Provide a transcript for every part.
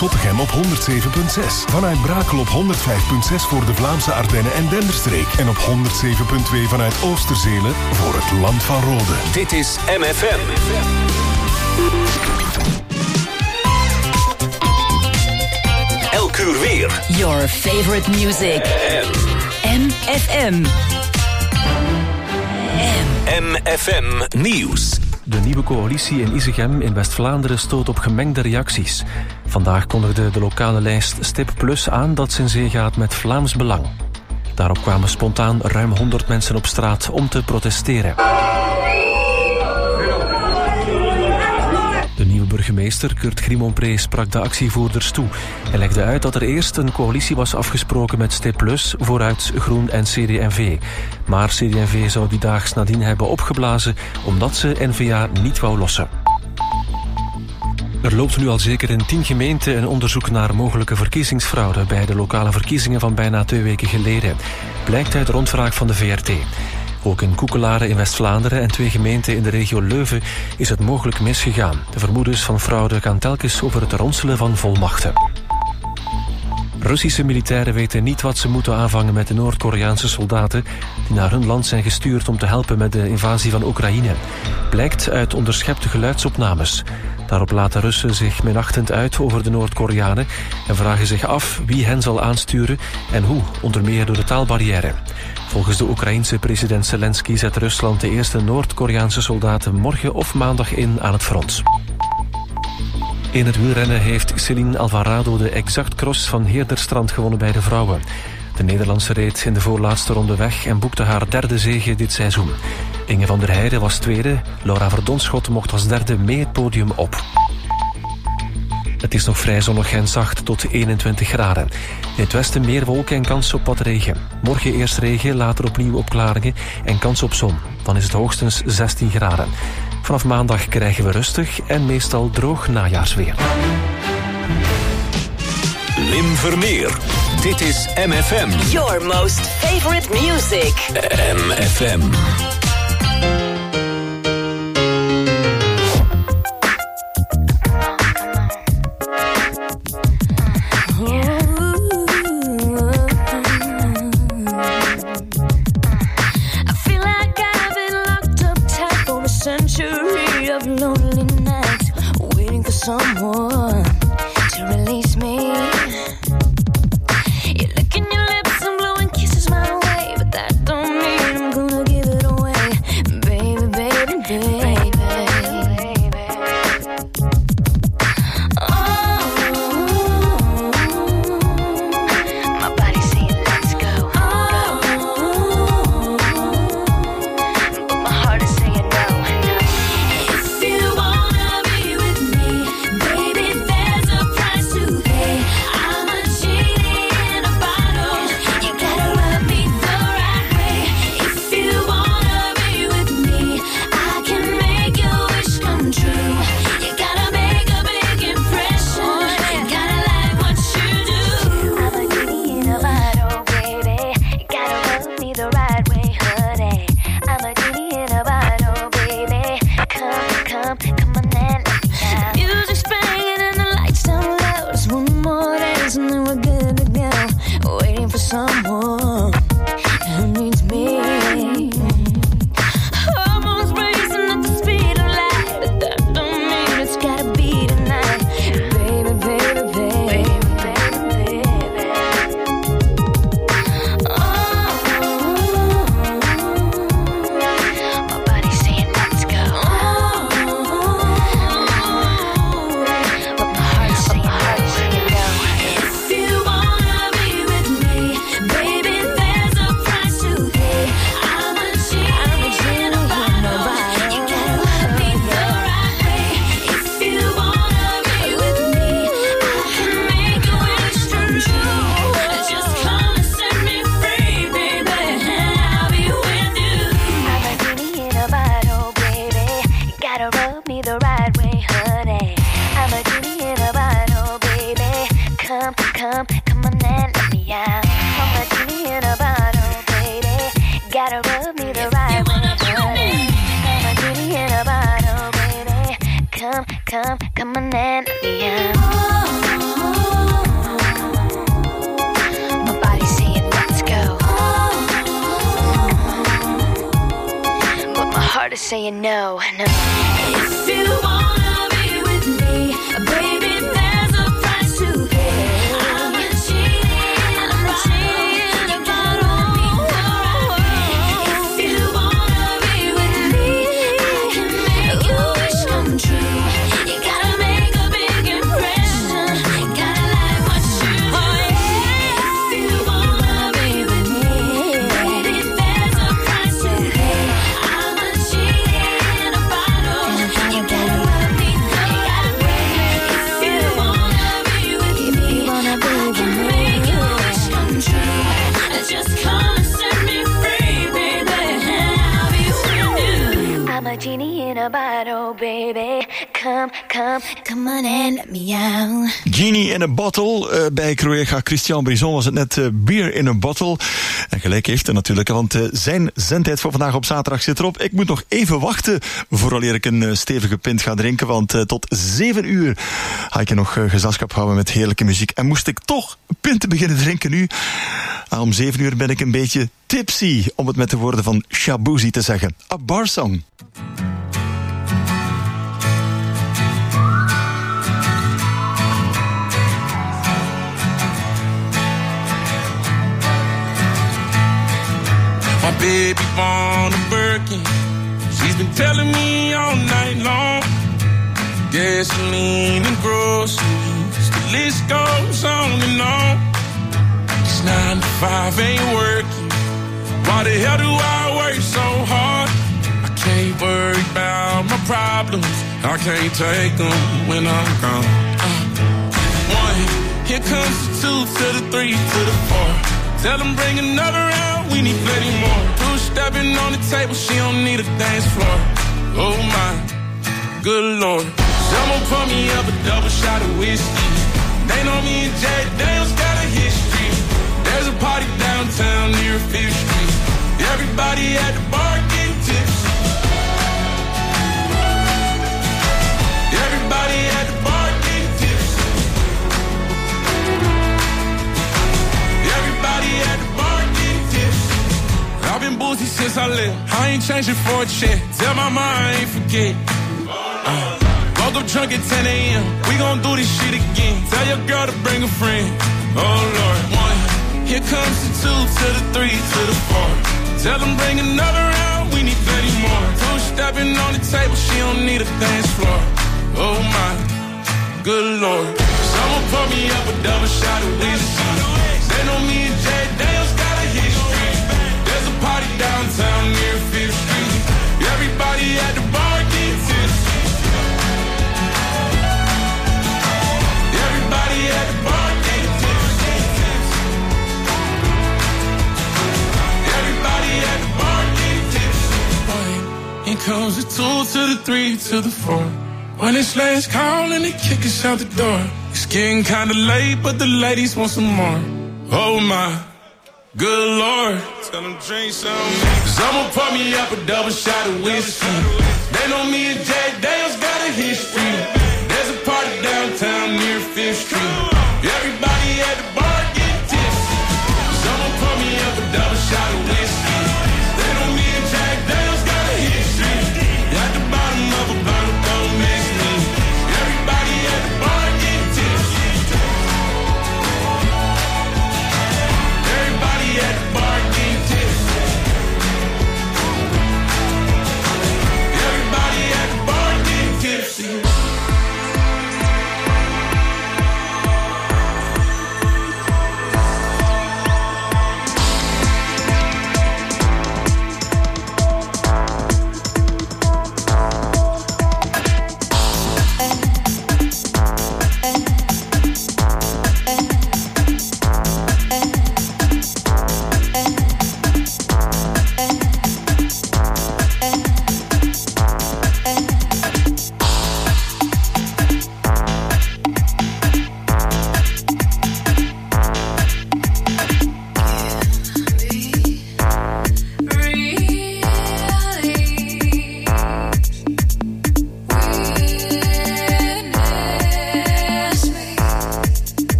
Zottegem op 107.6. Vanuit Brakel op 105.6 voor de Vlaamse Ardennen en Denderstreek. En op 107.2 vanuit Oosterzelen voor het Land van Rode. Dit is MFM. Elk uur weer. Your favorite music. MFM. MFM Nieuws. De nieuwe coalitie in Isegem in West-Vlaanderen stoot op gemengde reacties. Vandaag kondigde de lokale lijst Stip Plus aan dat ze in zee gaat met Vlaams Belang. Daarop kwamen spontaan ruim 100 mensen op straat om te protesteren. De nieuwe burgemeester, Kurt Grimonpré, sprak de actievoerders toe. Hij legde uit dat er eerst een coalitie was afgesproken met Stip Plus, vooruit Groen en CD&V. Maar CD&V zou die daags nadien hebben opgeblazen omdat ze N-VA niet wou lossen. Er loopt nu al zeker in 10 gemeenten een onderzoek naar mogelijke verkiezingsfraude bij de lokale verkiezingen van bijna 2 weken geleden. Blijkt uit rondvraag van de VRT. Ook in Koekelaren in West-Vlaanderen en 2 gemeenten in de regio Leuven is het mogelijk misgegaan. De vermoedens van fraude gaan telkens over het ronselen van volmachten. Russische militairen weten niet wat ze moeten aanvangen met de Noord-Koreaanse soldaten die naar hun land zijn gestuurd om te helpen met de invasie van Oekraïne. Blijkt uit onderschepte geluidsopnames. Daarop laten Russen zich minachtend uit over de Noord-Koreanen en vragen zich af wie hen zal aansturen en hoe, onder meer door de taalbarrière. Volgens de Oekraïense president Zelensky zet Rusland de eerste Noord-Koreaanse soldaten morgen of maandag in aan het front. In het wielrennen heeft Céline Alvarado de Exact Cross van Heerderstrand gewonnen bij de vrouwen. De Nederlandse reed in de voorlaatste ronde weg en boekte haar 3e zege dit seizoen. Inge van der Heijden was 2e, Laura Verdonschot mocht als 3e mee het podium op. Het is nog vrij zonnig en zacht tot 21 graden. In het westen meer wolken en kans op wat regen. Morgen eerst regen, later opnieuw opklaringen en kans op zon. Dan is het hoogstens 16 graden. Vanaf maandag krijgen we rustig en meestal droog najaarsweer. Wim Vermeer. Dit is MFM. Your most favorite music. MFM. Someone to release me. You're licking your lips and blowing kisses my way, but that don't mean I'm gonna give it away, baby, baby, baby. Oh, my body's saying let's go. Oh, but my heart is saying no. If you wanna be with me, baby, there's a price to pay. I'm a genie in a bottle. You gotta rub me the right way. If you wanna be with me, I can make your wish come true. You gotta make a big impression. Gotta like what you do. I'm a genie in a bottle, baby. You gotta rub me the right way, honey. I'm a genie in a bottle, baby. Come on and let me out. Music's playing and the lights down low. Just one more dance and then we're good to go. Waiting for someone who needs me. Hormones racing at the speed of light, but that don't mean it's gotta be tonight. Baby, baby, baby, baby, baby. Oh, my body's saying let's go. But my heart's saying no. If you wanna be with me, baby, there's a price to pay. I'm a genie in a bottle. You gotta love me the right way. If you wanna be with me, I can make your wish come true. Just come and set me free, baby, and I'll be with you. I'm a genie in a bottle, baby. You gotta rub me the right way, honey. I'm a genie in a bottle, baby. Come on and let me out. I'm a genie in a bottle, baby. Gotta rub me the right way, honey. I'm a genie in a bottle, baby. Come on and let me out. hard to say no. If you wanna be with me, baby, there's a price to pay. I'm a cheating about on me. If you wanna be with me, I can make your wish come true. You gotta make a big impression. Gotta like what you do. If you wanna be with me, baby, there's a price to pay. I'm a cheating about on you. Gotta let me know. You gotta break. If you wanna be with me, I can make your wish come true. Just come and set me free, baby. I'll be with you. I'm a genie in a bottle, baby. Come on and let me out. Genie in a Bottle. Bij collega Christian Brison was het net Beer in a Bottle. En gelijk heeft hij natuurlijk, want zijn zendtijd voor vandaag op zaterdag zit erop. Ik moet nog even wachten vooraleer ik een stevige pint ga drinken. Want tot 7 uur ga ik je nog gezelschap houden met heerlijke muziek. En moest ik toch pinten beginnen drinken nu? Om 7 uur ben ik een beetje tipsy, om het met de woorden van Shabuzi te zeggen. A bar song. My baby born a Birkin. She's been telling me all night long. Gasoline and groceries, the list goes on and on. It's 9 to 5 ain't working. Why the hell do I work so hard? I can't worry about my problems. I can't take them when I'm gone. 1, here comes the 2 to the 3 to the 4. Tell them bring another round, we need plenty more. 2 stepping on the table, she don't need a dance floor. Oh my, good lord. Someone pour me up a double shot of whiskey. They know me and Jay Daniels got a history. There's a party downtown near 5th Street. Everybody at the bar getting tipsy. Everybody at the bar getting tipsy. Everybody at the bar getting tipsy. I've been boozy since I left. I ain't changing for a check. Tell my mom I ain't forget. Woke up drunk at 10 a.m. We gon' do this shit again. Tell your girl to bring a friend. Oh Lord. 1, here comes the 2 to the 3 to the 4. Tell them bring another round, we need plenty more. 2 stepping on the table, she don't need a dance floor. Oh my, good lord. Someone pour me up a double shot of whiskey. They know me and Jay Daniels got a history. There's a party downtown near 5th Street. Everybody at the bar getting tipsy. Everybody at the bar getting tipsy. Everybody at the bar getting tipsy. Here comes the 2 to the 3 to the 4. When it's last call and they kick us out the door. It's getting kinda late, but the ladies want some more. Oh my, good lord. Tell them drink some. Someone pour me up a double shot of whiskey. They know me and Jay Daniels got a history. There's a party downtown near 5th Street. Everybody at the bar getting tipsy. Someone pour me up a double shot of whiskey. They know me and Jack Daniels got a history. At the bottom of a bottle, don't miss me. Everybody at the bar getting tipsy. Everybody at the bar getting tipsy. Everybody at the bar getting tipsy.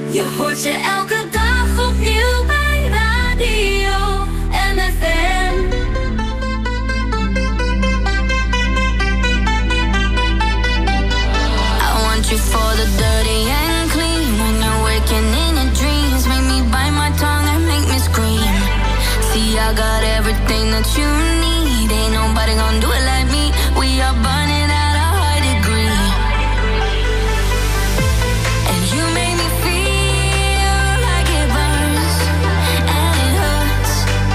Je hoort je elke dag opnieuw bij Radio MFM. I want you for the dirty and clean. When you're waking in your dreams, make me bite my tongue and make me scream. See, I got everything that you need. Ain't nobody gonna do it like me. We are burning at a high degree. And you make me feel like it burns and it hurts.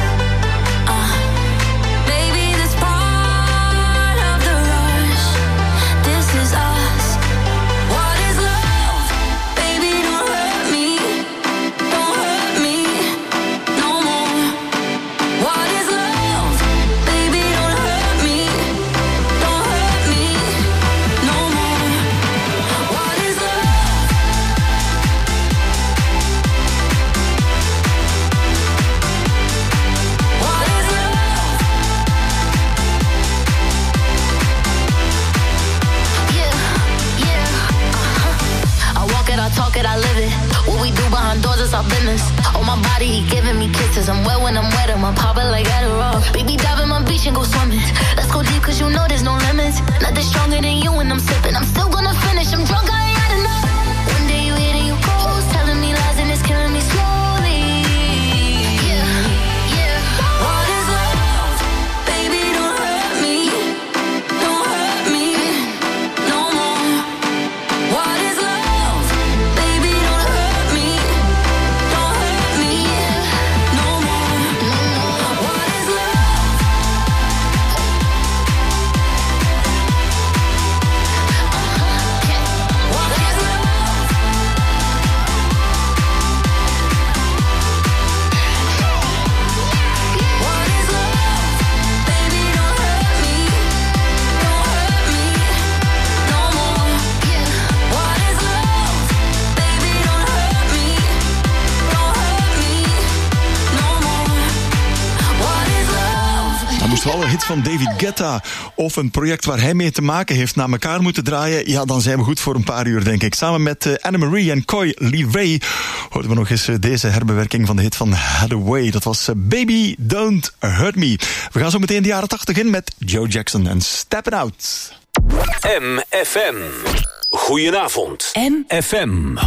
Baby, this part of the rush. This is us. What is love? Baby, don't hurt me. Don't hurt me no more. What is love? Baby, don't hurt me. Don't hurt me no more. What is love? What is love? Yeah. I walk it, I talk it, I live it. What we do behind doors is our business. On my body, he giving me kisses. I'm wet when I'm wet, I'm popping like Adderall. Baby, dive in my beach and go swimming. Let's go deep, cause you know there's no limits. Nothing stronger than you when I'm sipping. I'm still gonna finish, I'm drunk, I ain't had enough. One day you hit and you ghost, telling me lies and it's killing me slowly. Yeah. What is love? Baby, don't hurt me. Don't hurt me no more. What is love? Baby, don't hurt me. Don't hurt me no more. What is love? What is love? What is love? Baby, don't hurt me. Don't hurt me no more. What is love? Baby, don't hurt me. Don't hurt me no more. What is love? Dan moest wel een hit van David Guetta of een project waar hij mee te maken heeft naar elkaar moeten draaien. Ja, dan zijn we goed voor een paar uur, denk ik. Samen met Anne-Marie en Coy Leray hoorden we nog eens deze herbewerking van de hit van Hathaway. Dat was Baby Don't Hurt Me. We gaan zo meteen de jaren 80 in met Joe Jackson en Steppin' Out. MFM. Goedenavond. MFM.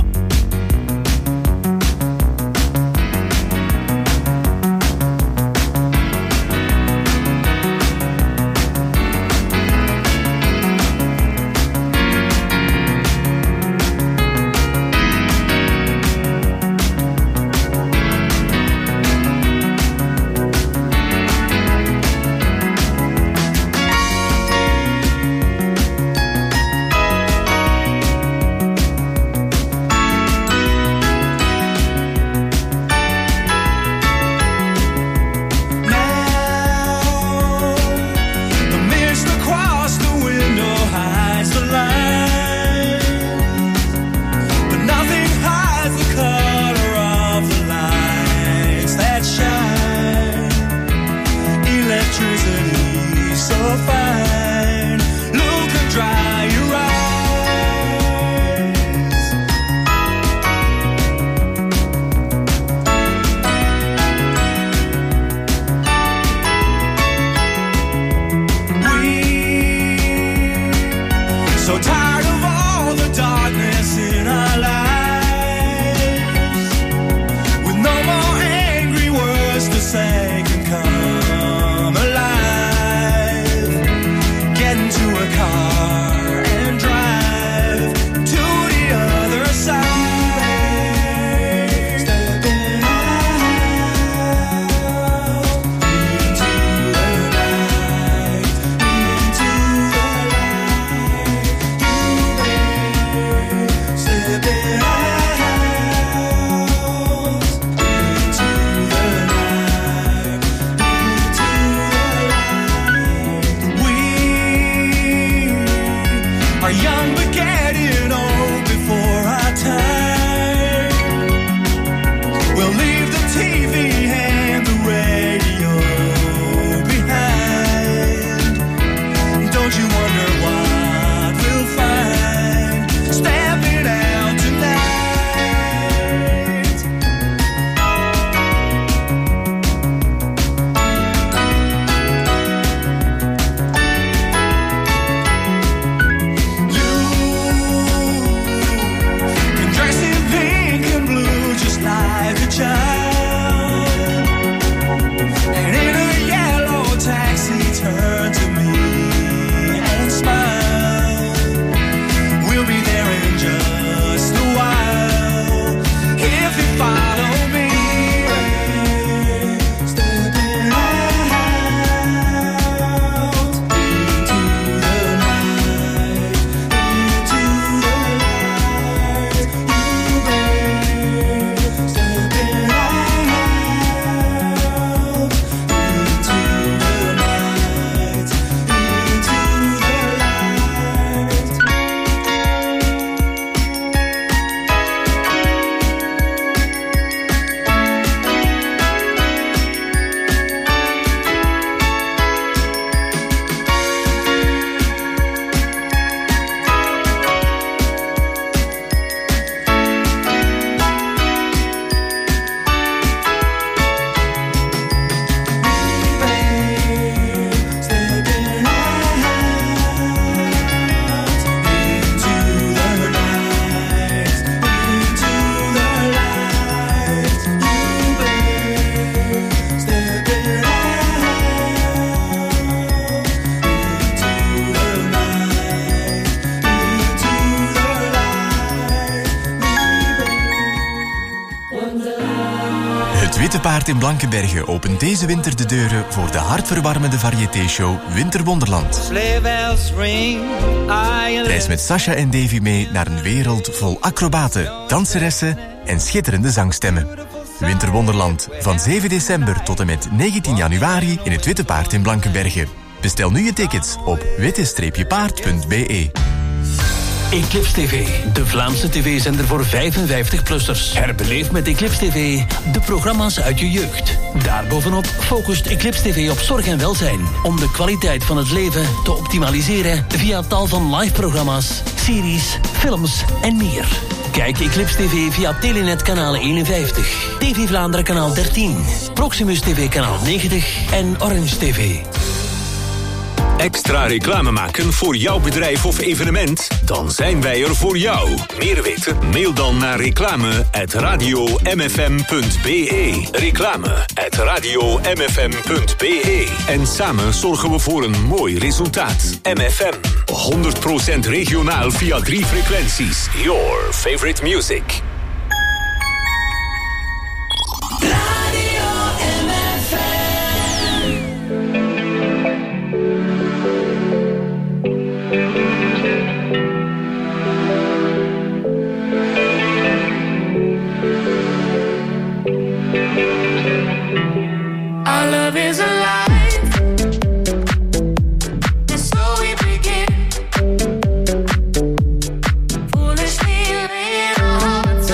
And in a yellow taxi, turn to me and smile. We'll be there in just a while if you follow me. Stepping out into the night, into the light. You, babe, stepping out into the night, into the light. Het Witte Paard in Blankenberge opent deze winter de deuren voor de hartverwarmende variété-show Winterwonderland. Reis met Sasha en Davy mee naar een wereld vol acrobaten, danseressen en schitterende zangstemmen. Winterwonderland, van 7 december tot en met 19 januari in het Witte Paard in Blankenberge. Bestel nu je tickets op witte-paard.be. Eclipse TV, de Vlaamse tv-zender voor 55-plussers. Herbeleef met Eclipse TV de programma's uit je jeugd. Daarbovenop focust Eclipse TV op zorg en welzijn, om de kwaliteit van het leven te optimaliseren via tal van live-programma's, series, films en meer. Kijk Eclipse TV via Telenet kanaal 51, TV Vlaanderen kanaal 13, Proximus TV kanaal 90 en Orange TV. Extra reclame maken voor jouw bedrijf of evenement? Dan zijn wij er voor jou. Meer weten? Mail dan naar reclame@radiomfm.be. Reclame@radiomfm.be. En samen zorgen we voor een mooi resultaat. MFM. 100% regionaal via 3 frequenties. Your favorite music. Our love is alive. And so we begin. Foolishly laying our hearts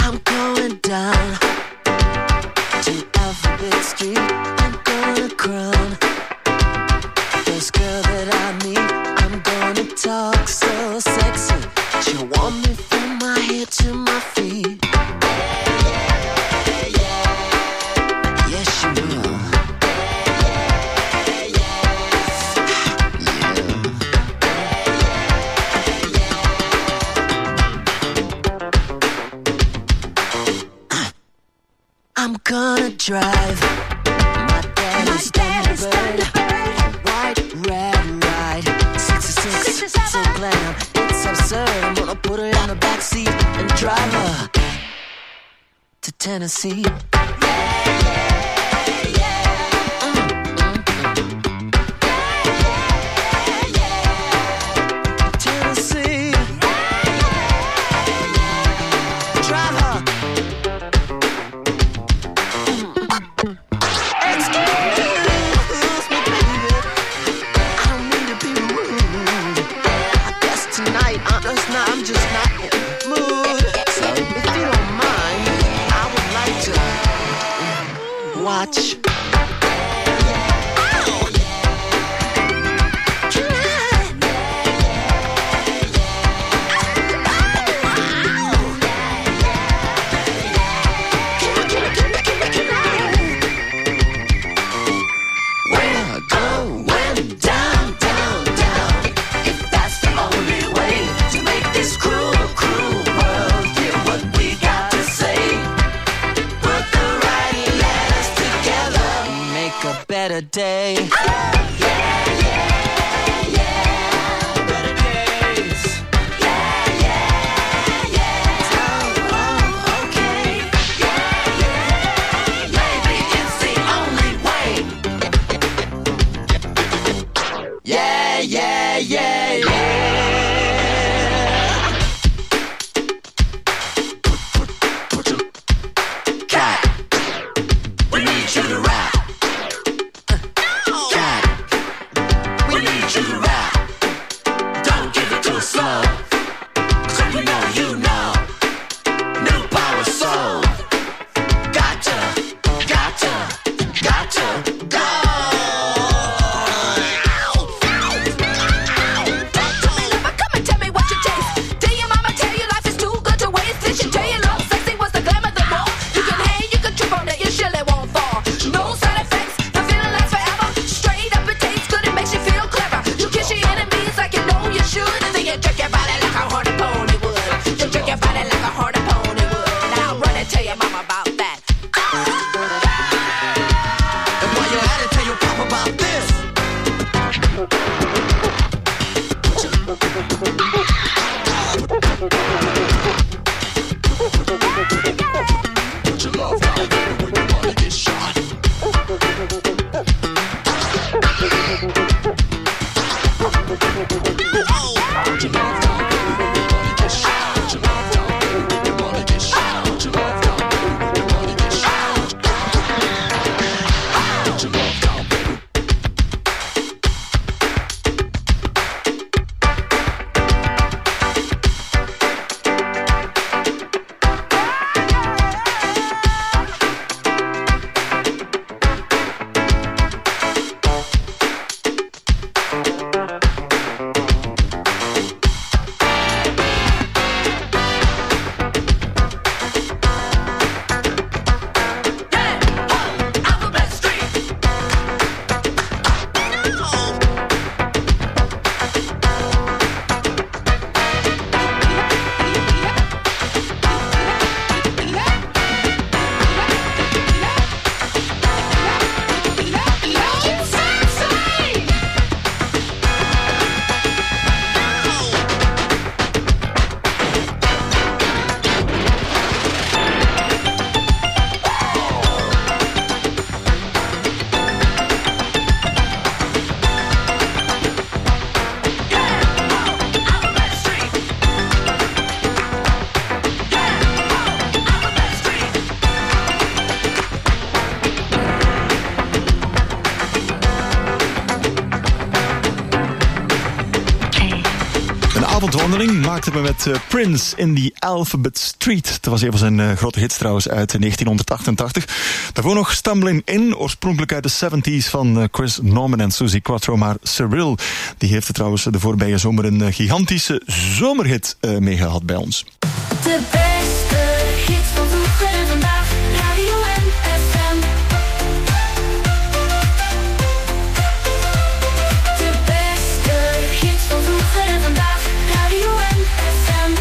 I'm going down to Alphabet Street. I'm gonna crown first girl that I meet. I'm gonna talk so sexy. She'll want me from my head to my feet. Yes, she will. I'm gonna drive my daddy's Thunderbird. White, red, ride 66, so glam, it's absurd. I'm gonna put her in the backseat and drive her to Tennessee. Tennessee. Drive her. Excuse me, baby. I don't mean to be rude. I guess tonight I'm just not in the mood. So if you don't mind, I would like to watch. Better day. Better days. Oh, okay. Maybe it's the only way. Yeah. Cat, we need you to rap. Cat. avondwandeling maakten we met Prince in the Alphabet Street. Dat was een van zijn grote hits trouwens uit 1988. Daarvoor nog Stumbling In, oorspronkelijk uit de 70s van Chris Norman en Suzi Quatro. Maar Cyril, die heeft er trouwens de voorbije zomer een gigantische zomerhit mee gehad bij ons. De beste hits van vroeger en vandaag, Radio NFM. De beste hits van vroeger en vandaag, Radio NFM.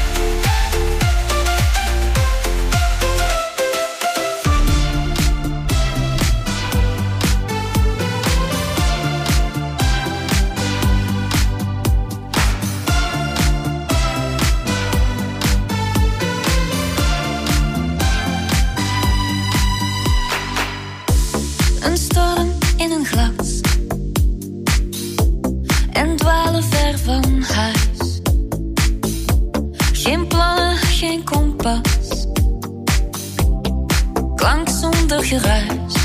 Een storm in een glas en dwalen ver van huis. Geen plannen, geen kompas, klank zonder geruis.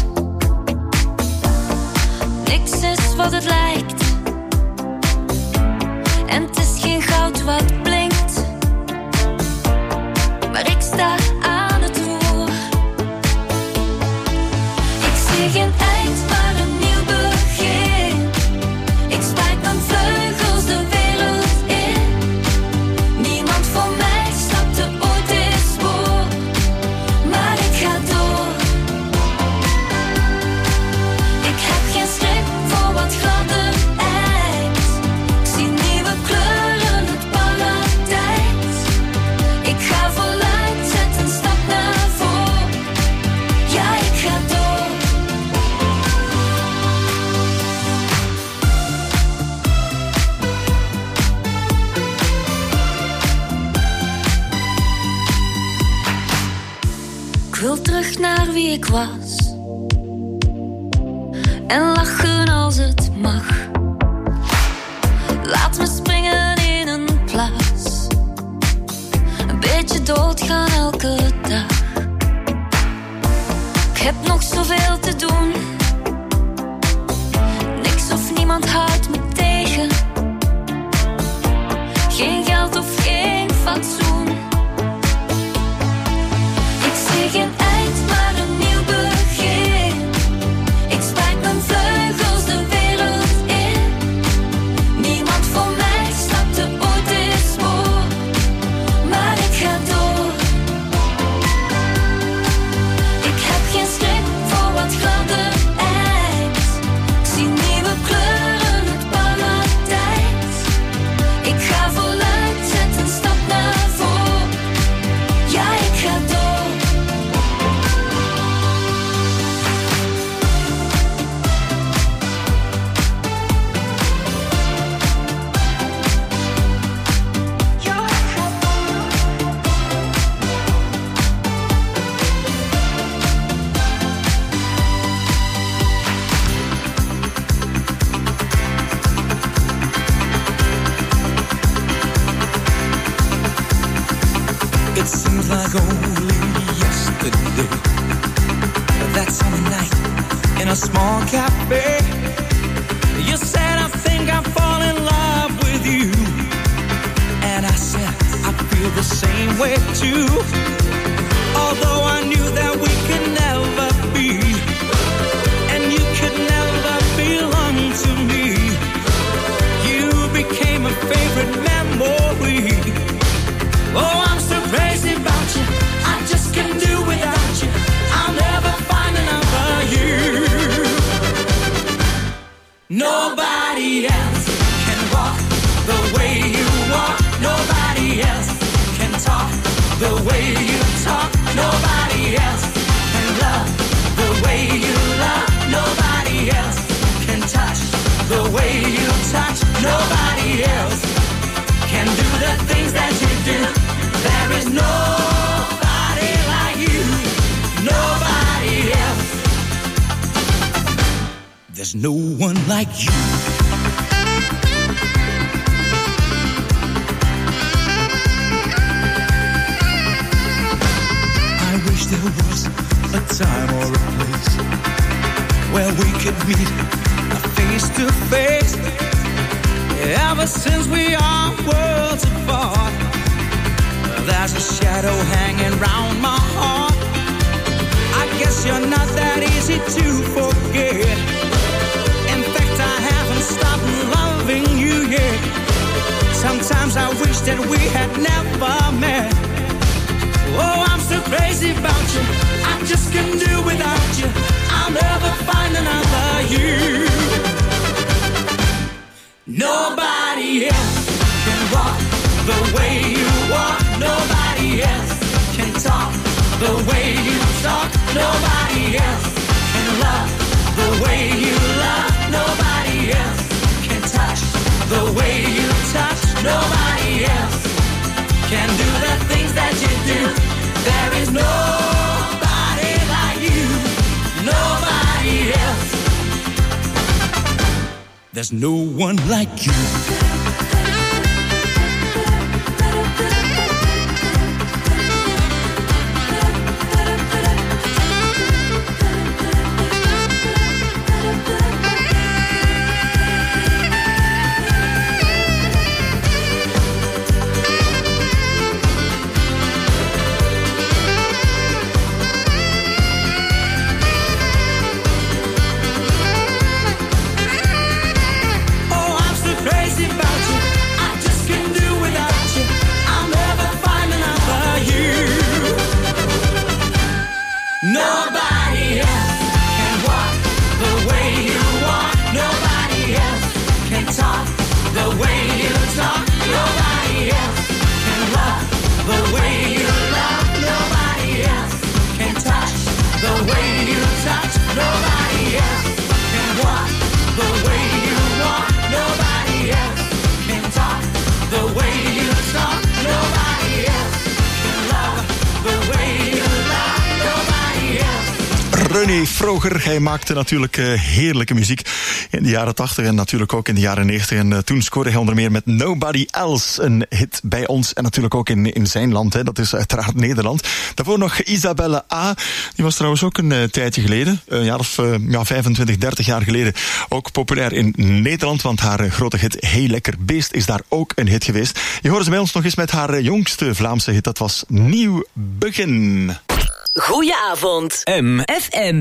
Niks is wat het lijkt en het is geen goud wat blinkt. Maar ik sta aan het roer. Ik zie geen eind, maar een nieuw begin. Ik spuit mijn vleugels de wereld in. Niemand voor mij stapte ooit dit spoor, maar ik ga door. Ik heb geen schrik voor wat gladder ijs. Ik zie nieuwe kleuren, het paradijs. Ik ga voluit, zet een stap naar voren. Ja, ik ga door. Ik wil terug naar wie ik was en lachen als het mag. Laat me springen in een plas, een beetje doodgaan elke dag. Ik heb nog zoveel te doen, niks of niemand houdt me tegen. Geen geld of geen fatsoen. Ik zie geen eind, maar een nieuw begin. Ik spuit mijn vleugels de wereld in. Niemand voor mij stapte ooit dit spoor, maar ik ga door. Ik heb geen schrik voor wat gladder ijs. Ik zie nieuwe kleuren, het paradijs. Ik ga voluit, zet een stap naar voren. Ja, ik ga door. It seems like only yesterday, that summer night in a small cafe, you said, I think I fall in love with you. And I said, I feel the same way too. Although I knew that we could never be, and you could never belong to me. You became a favorite memory. Oh, I'm so crazy about you, I just can't do without you. I'll never find another you. Nobody else can walk the way you walk. Nobody else can talk the way you talk. Nobody else can love the way you love. Nobody else can touch the way you touch. Nobody else can do the things that you do. There is nobody like you. Nobody else. There's no one like you. I wish there was a time or a place where we could meet face to face. Ever since we are worlds apart, there's a shadow hanging round my heart. I guess you're not that easy to forget. In fact, I haven't stopped loving you yet. Sometimes I wish that we had never met. Oh, I'm so crazy about you, I just can't do without you. I'll never find another you. Nobody else can walk the way you walk. Nobody else can talk the way you talk. Nobody else can love the way you love. Nobody else can touch the way you touch. Nobody else can do the things that you do. There is nobody like you. Nobody else. There's no one like you. Nobody else can walk the way you walk. Nobody else can talk the way you talk. Nobody else can love the way you love. Nobody else can touch the way you touch. Nobody else can walk the way you walk. Nobody else can talk the way you talk. Nobody else can love the way you love. René Froger, hij maakte natuurlijk heerlijke muziek in de jaren 80 en natuurlijk ook in de jaren 90. En toen scoorde hij onder meer met Nobody Else, een hit bij ons en natuurlijk ook in zijn land. Hè. Dat is uiteraard Nederland. Daarvoor nog Isabelle A. Die was trouwens ook een tijdje geleden, een jaar of 25, 30 jaar geleden, ook populair in Nederland. Want haar grote hit Heel Lekker Beest is daar ook een hit geweest. Je hoorde ze bij ons nog eens met haar jongste Vlaamse hit. Dat was Nieuw Begin. Goedenavond. MFM.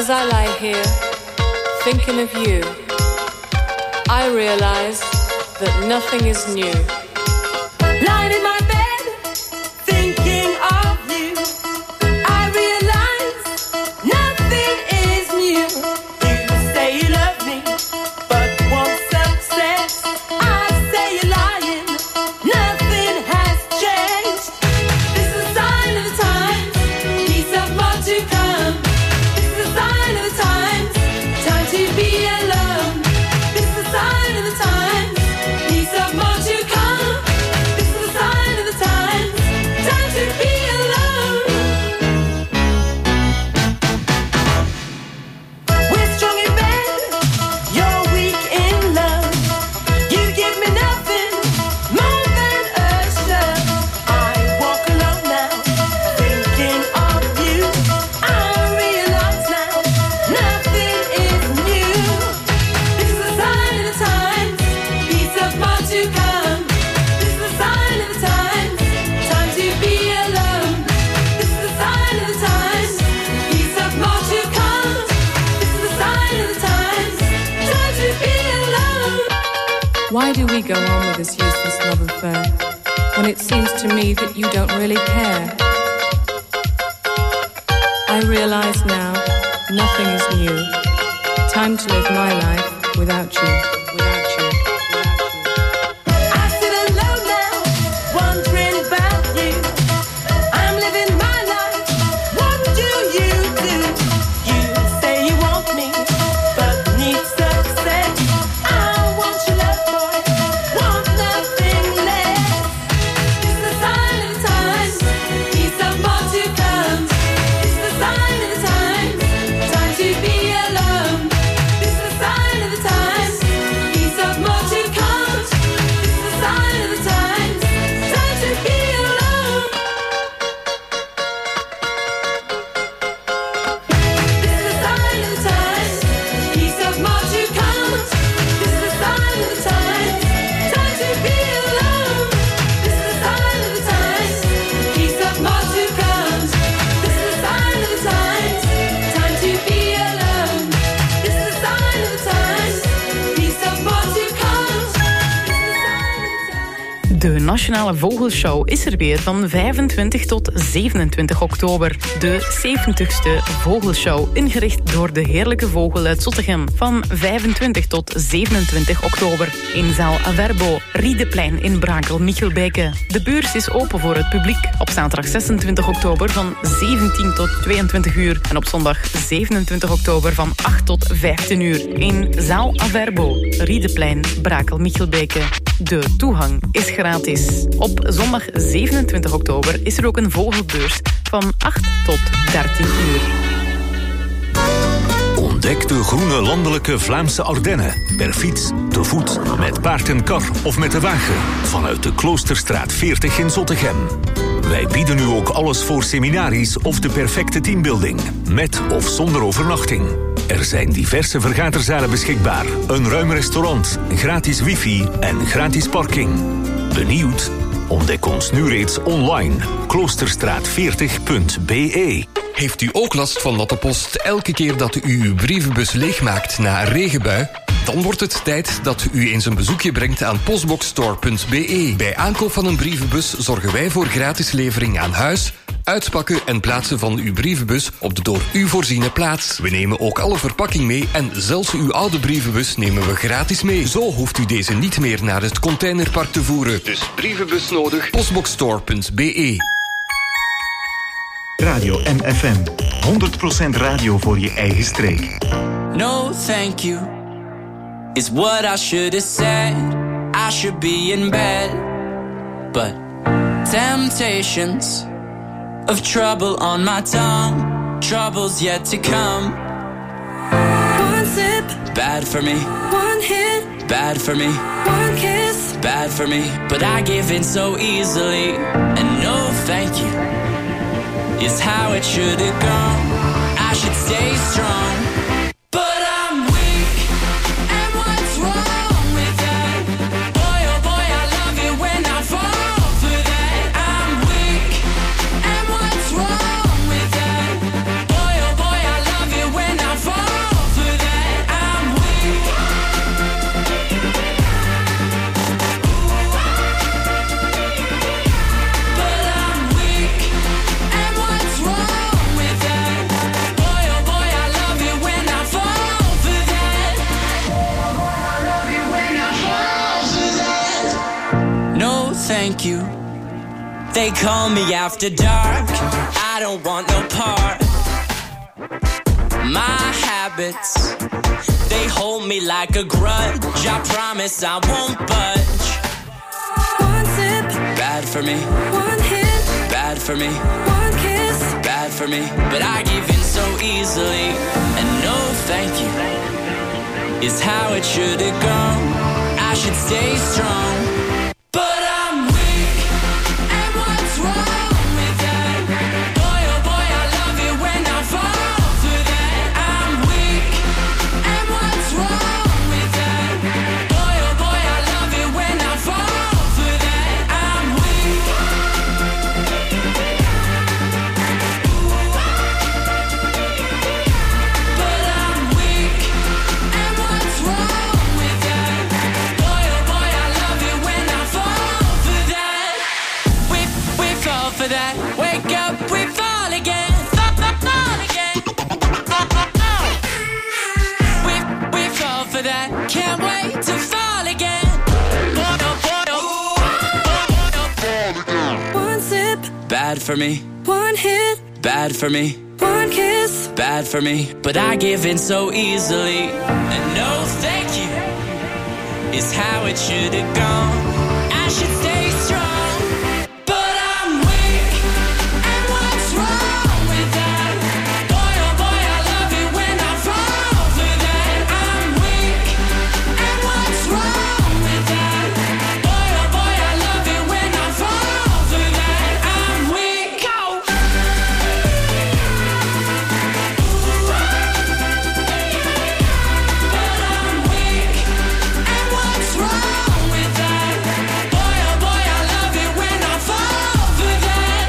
As I lie here, thinking of you, I realize that nothing is new. Lying in my bed, thinking of you, I realize nothing is new. You say you love me, but won't success. I say you're lying, nothing has changed. This is a sign of the times, peace of more to come. This is a sign of the times, time to be alone. This is a sign of the times, peace of more to come. This is a sign of the times, time to be alone. We're strong in bed, you're weak in love. You give me nothing more than a shove. I walk alone now, thinking of you. I realize now, nothing is new. This is a sign of the times, peace of more to come. This is a sign of the times, time to be alone. This is a sign of the times, peace of more to come. This is a sign of the times, time to be alone. Why do we go on with this useless love affair when it seems to me that you don't really care? I realize now nothing is new. Time to live my life without you, without you, without you. I sit alone now, wondering about you. I'm living my life, what do you do? You say you want me, but need success. I want your love, boy, want nothing less. This is a sign of the times, peace of more to come. This is a sign of the times, time to be alone. This is a sign of the times, peace of more to come. This is a sign of the times, time to be alone. This is a sign of the times, peace of more to come. This is a sign of the times, time to be alone. This is a sign of the times, peace of more to come. This is a sign of the times, time to be alone. This is a sign of the times, peace of more to come. De Nationale Vogelshow is er weer van 25 tot 27 oktober. De 70ste Vogelshow, ingericht door de Heerlijke Vogel uit Zottegem. Van 25 tot 27 oktober in zaal Averbo, Riedeplein in Brakel-Michelbeke. De beurs is open voor het publiek. Op zaterdag 26 oktober van 17 tot 22 uur. En op zondag 27 oktober van 8 tot 15 uur. In zaal Averbo, Riedeplein, Brakel-Michelbeke. De toegang is gratis. Op zondag 27 oktober is er ook een vogelbeurs van 8 tot 13 uur. Ontdek de groene landelijke Vlaamse Ardennen. Per fiets, te voet, met paard en kar of met de wagen. Vanuit de Kloosterstraat 40 in Zottegem. Wij bieden nu ook alles voor seminaries of de perfecte teambuilding. Met of zonder overnachting. Er zijn diverse vergaderzalen beschikbaar. Een ruim restaurant, gratis wifi en gratis parking. Benieuwd? Ontdek ons nu reeds online. Kloosterstraat40.be. Heeft u ook last van natte post elke keer dat u uw brievenbus leegmaakt na een regenbui? Dan wordt het tijd dat u eens een bezoekje brengt aan postboxstore.be. Bij aankoop van een brievenbus zorgen wij voor gratis levering aan huis, uitpakken en plaatsen van uw brievenbus op de door u voorziene plaats. We nemen ook alle verpakking mee en zelfs uw oude brievenbus nemen we gratis mee. Zo hoeft u deze niet meer naar het containerpark te voeren. Dus brievenbus nodig, postboxstore.be. Radio MFM. 100% radio voor je eigen streek. No, thank you. It's what I should have said. I should be in bed. But temptations of trouble on my tongue. Trouble's yet to come. One sip, Bad for me. one hit, Bad for me. one kiss. Bad for me. But I give in so easily. And no, thank you. Is how it should have gone. I should stay strong. But I'm weak. And what's wrong with that? Boy, oh boy, I love it when I fall for that. I'm weak. And what's wrong with that? Boy, oh boy, I love it when I thank you. They call me after dark, I don't want no part. My habits, they hold me like a grudge. I promise I won't budge. One sip, Bad for me, one hit, bad for me, one kiss. bad for me. But I give in so easily, and no thank you is how it should have gone. I should stay strong, but I'm weak, and what's wrong with that? Boy, oh boy, I love it when I fall for that. I'm weak, and what's wrong with that? Boy, oh boy, I love it when I fall for that. I'm weak. But I'm weak, and what's wrong with that? Boy, oh boy, I love it when I fall for that. We fall for that. Wake up, we fall again. Fall again. We fall for that. Can't wait to fall again. One sip, Bad for me, one hit, bad for me, one kiss. bad for me. But I give in so easily, and no thank you is how it should have gone. I should stay strong, but I'm weak, and what's wrong with that? Boy, oh boy, I love it when I fall for that. I'm weak, and what's wrong with that? Boy, oh boy, I love it when I fall for that. I'm weak. What's wrong with that? Boy, oh boy, I love it when I fall for that.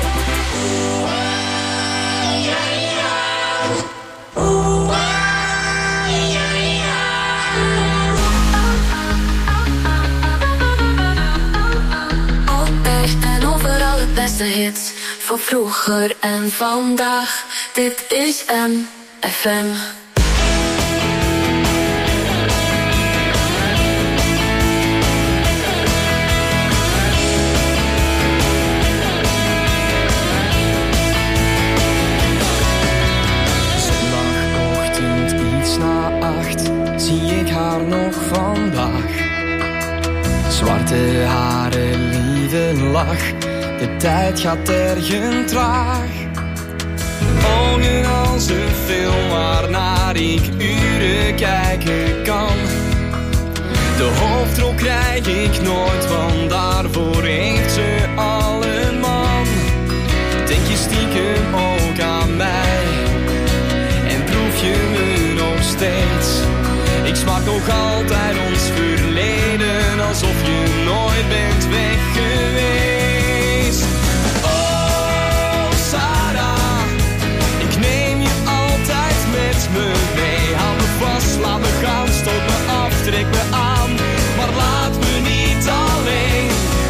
Altijd en overal het beste hits. Van vroeger en vandaag. Dit is MFM. Zondagochtend iets na 8 zie ik haar nog vandaag. Zwarte haren, lieve lach, de tijd gaat tergend traag. Ogen als een film waarnaar ik uren kijken kan. De hoofdrol krijg ik nooit, want daarvoor heeft ze al een man. Denk je stiekem ook aan mij? En proef je me nog steeds? Ik smaak nog altijd ons verleden, alsof je nooit bent weg geweest. Oh, Sarah, ik neem je altijd met me mee. Hou me vast, laat me gaan, stoot me af, trek me aan, maar laat me niet alleen.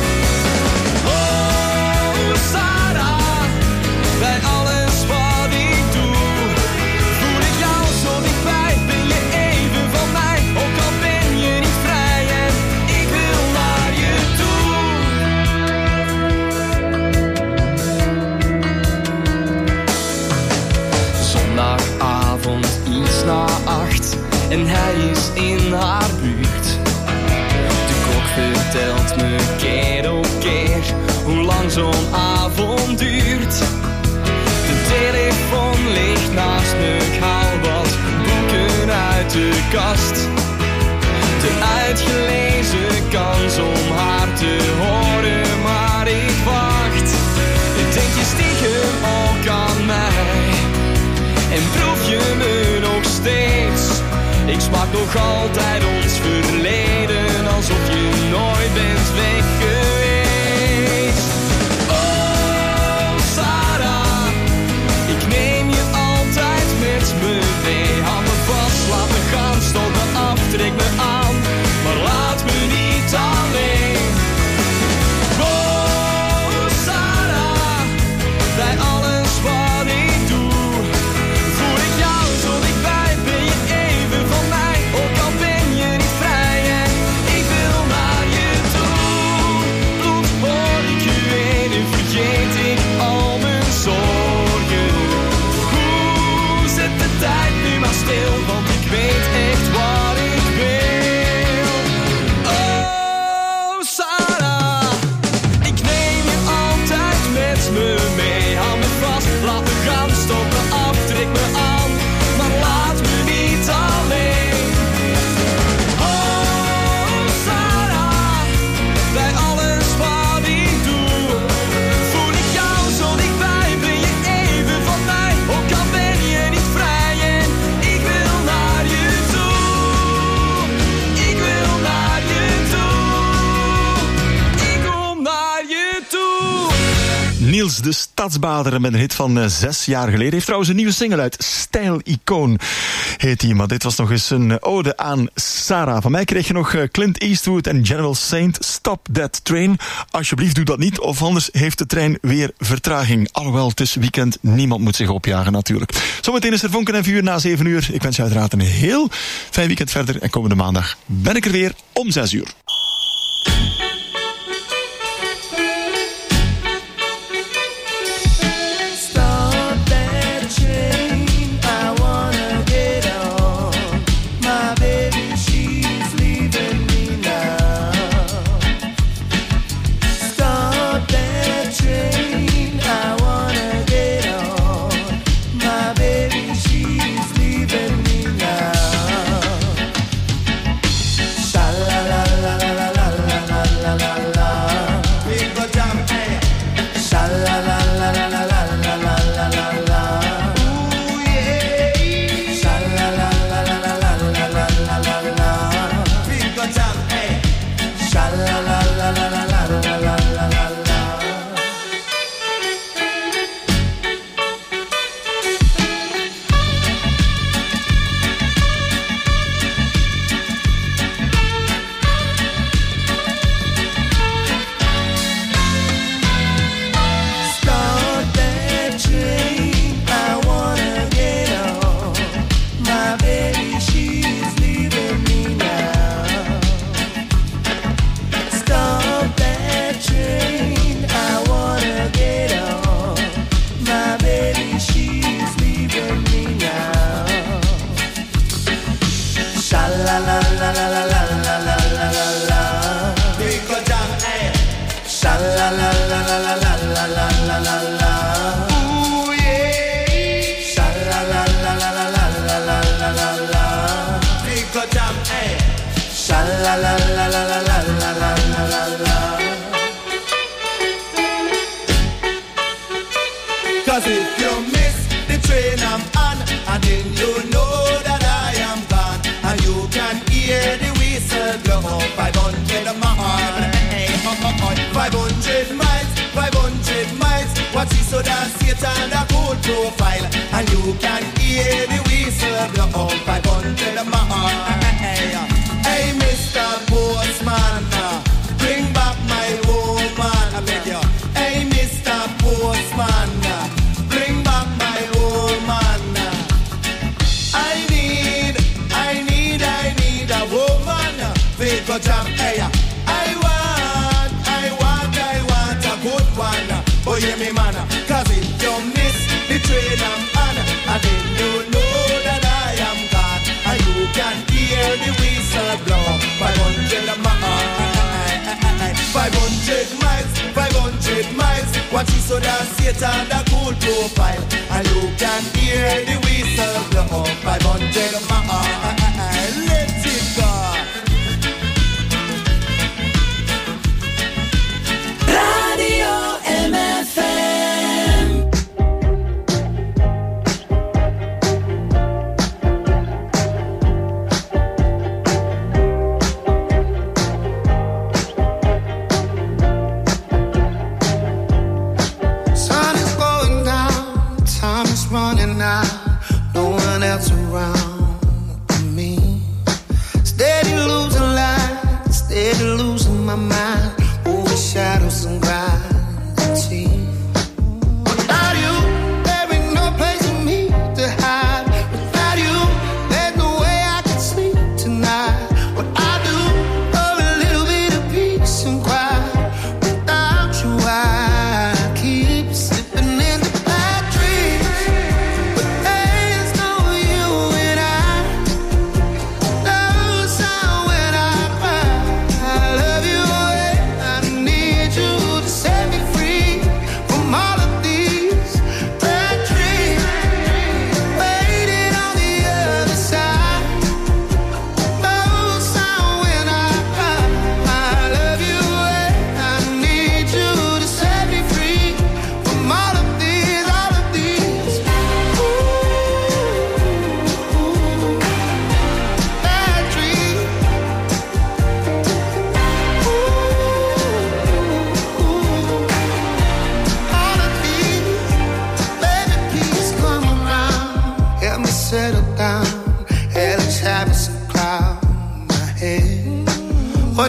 Oh, Sarah, bij alles wat ik doe, voel ik jou zo dichtbij, ben je even van mij, ook al ben je niet vrij en ik wil naar je toe. Zondagavond iets na 8 en hij is in haar buurt. De klok vertelt me keer op keer hoe lang zo'n avond duurt. De telefoon ligt naast me, ik haal wat boeken uit de kast. De uitgelezen kans om haar te horen, maar ik wacht. Denk je stiekem ook aan mij? En proef je me nog steeds? Ik smaak nog altijd ons verleden, alsof je nooit bent weg geweest. Oh, Sarah, ik neem je altijd met me mee. Hou me vast, laat me gaan, stoot me af, trek me aan, maar laat me niet alleen. Oh, Sarah, bij alles wat ik doe, voel ik jou zo dichtbij, ben je even van mij, ook al ben je niet vrij Stadsbader met een hit van 6 jaar geleden. Heeft trouwens een nieuwe single uit. Stijl-icoon heet die. Maar dit was nog eens een ode aan Sarah. Van mij kreeg je nog Clint Eastwood en General Saint. Stop that train. Alsjeblieft, doe dat niet. Of anders heeft de trein weer vertraging. Alhoewel, het is weekend. Niemand moet zich opjagen natuurlijk. Zometeen is er Vonken en Vuur na 7 uur. Ik wens je uiteraard een heel fijn weekend verder. En komende maandag ben ik er weer om 6 uur. Love you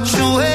much away.